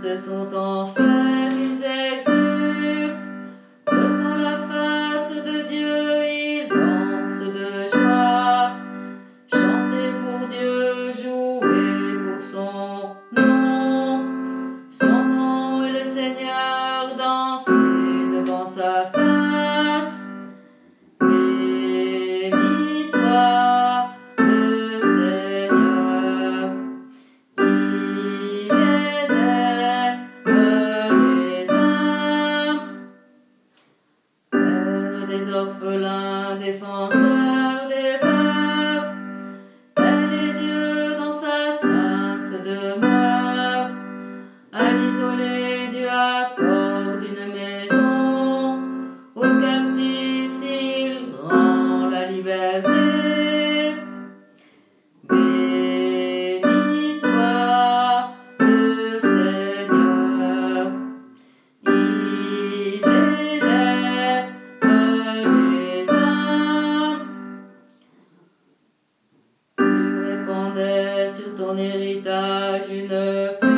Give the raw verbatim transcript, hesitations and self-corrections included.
justes sont en fête, ils exultent. Devant la face de Dieu, ils dansent de joie. Chantez pour Dieu, jouez pour son nom. Son nom est le Seigneur, dansez devant sa face. Béni soit le Seigneur, il élève les âmes. Père des orphelins, défenseur des veuves, elle est Dieu dans sa sainte demeure. À l'isolé, Dieu accorde une maison, aux captifs il rend la liberté. Béni soit le Seigneur, il élève les âmes. Tu répandais sur ton héritage une pluie